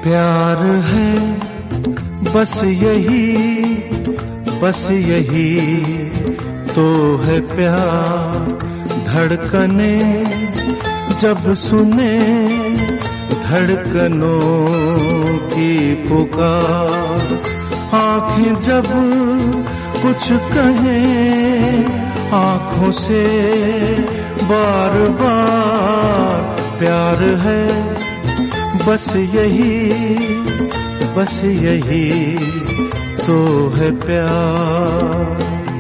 प्यार है बस यही तो है प्यार। धड़कने जब सुने धड़कनों की पुकार, आँखें जब कुछ कहें आँखों से बार बार। प्यार है बस यही तो है प्यार।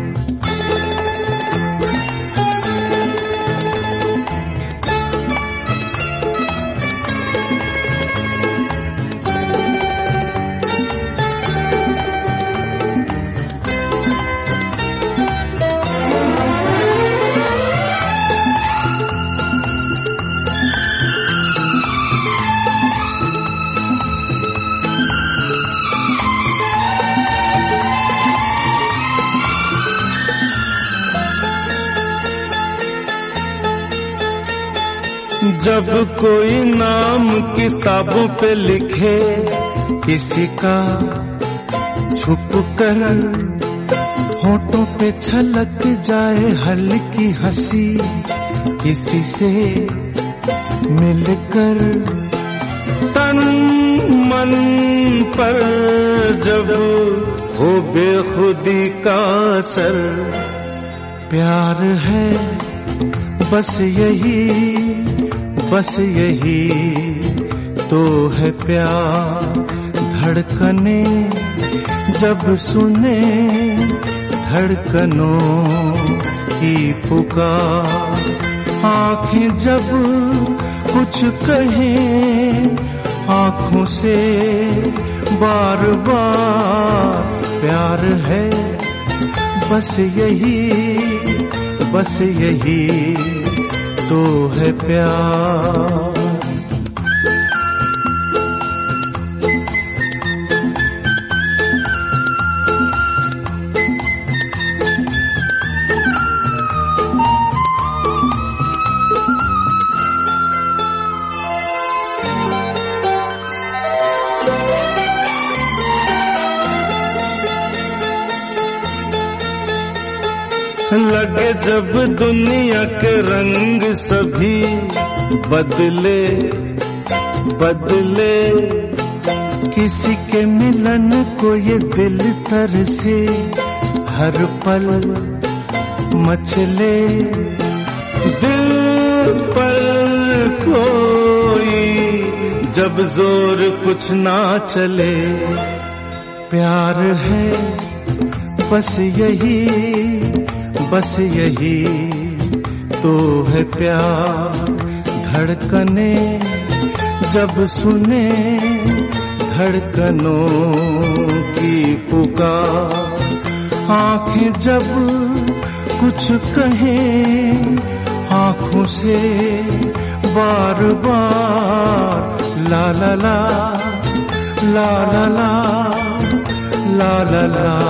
जब कोई नाम किताबों पे लिखे किसी का, छुप कर होठों पे छलक जाए हल्की हंसी किसी से मिलकर, तन मन पर जब हो बेखुदी का असर। प्यार है बस यही तो है प्यार। धड़कने जब सुने धड़कनों की पुकार, आँखें जब कुछ कहें आँखों से बार बार। प्यार है बस यही तो है प्यार। लगे जब दुनिया के रंग सभी बदले, किसी के मिलन को ये दिल तरसे हर पल मचले। दिल पर कोई जब जोर कुछ ना चले। प्यार है बस यही तो है प्यार। धड़कने जब सुने धड़कनों की पुकार, आँखें जब कुछ कहें आँखों से बार बार। ला ला ला ला ला ला ला ला ला।